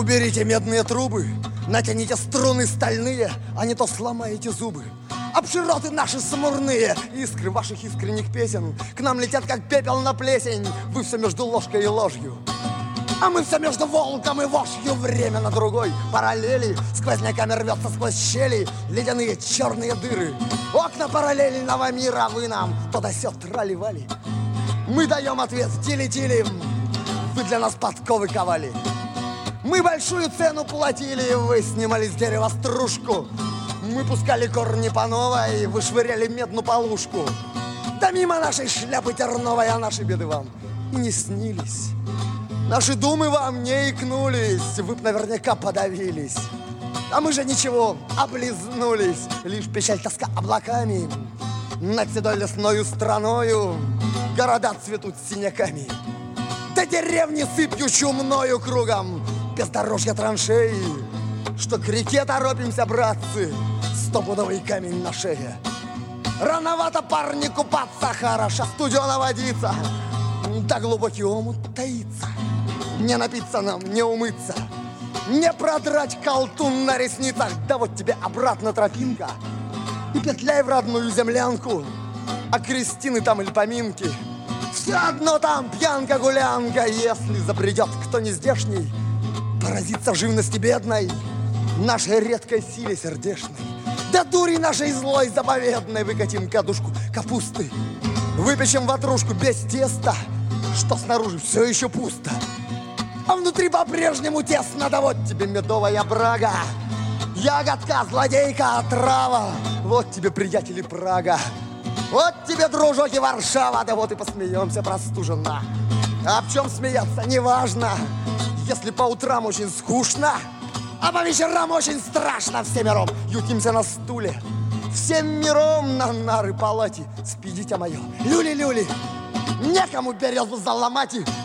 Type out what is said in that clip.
Уберите медные трубы, натяните струны стальные, а не то сломаете зубы. Обшироты наши самурные, искры ваших искренних песен к нам летят, как пепел на плесень. Вы все между ложкой и ложью, а мы все между волком и вошью. Время на другой параллели, сквозняками рвется сквозь щели ледяные черные дыры. Окна параллельного мира, вы нам то да сё трали-вали. Мы даем ответ тили-тили, вы для нас подковы ковали. Мы большую цену платили, вы снимали с дерева стружку. Мы пускали корни по новой, вы швыряли медную полушку. Да мимо нашей шляпы терновой, а наши беды вам и не снились. Наши думы вам не икнулись, вы б наверняка подавились. А мы же ничего, облизнулись, лишь печаль, тоска облаками. Над седой лесною страною города цветут синяками. Да деревни сыпью чумною кругом, бездорожья траншеи. Что к реке торопимся, братцы, стопудовый камень на шее. Рановато парни купаться, хороша студена водица. Да глубокий омут таится, не напиться нам, не умыться, не продрать колтун на ресницах. Да вот тебе обратно тропинка, и петляй в родную землянку. А крестины там или поминки, все одно там пьянка-гулянка. Если забредет кто не здешний, поразится живности бедной, нашей редкой силе сердечной. Да дури нашей злой заповедной выкатим кадушку капусты, выпечем ватрушку без теста, что снаружи все еще пусто, а внутри по-прежнему тесно. Да вот тебе медовая брага, ягодка, злодейка, отрава. Вот тебе, приятели, Прага. Вот тебе, дружок, и Варшава. Да вот и посмеемся простуженно. А в чем смеяться, неважно. Если по утрам очень скучно, а по вечерам очень страшно, всем миром ютимся на стуле, всем миром на нары палати спи, дитя мое, люли-люли. Некому березу заломать,